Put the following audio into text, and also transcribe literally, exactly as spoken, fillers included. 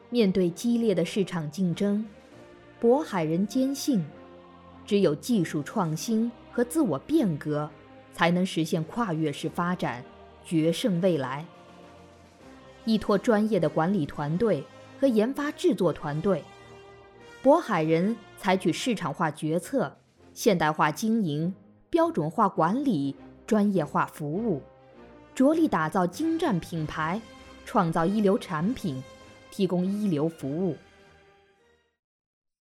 面对激烈的市场竞争，渤海人坚信，只有技术创新和自我变革，才能实现跨越式发展，决胜未来。依托专业的管理团队和研发制作团队，渤海人采取市场化决策、现代化经营、标准化管理、专业化服务，着力打造精湛品牌，创造一流产品，提供一流服务。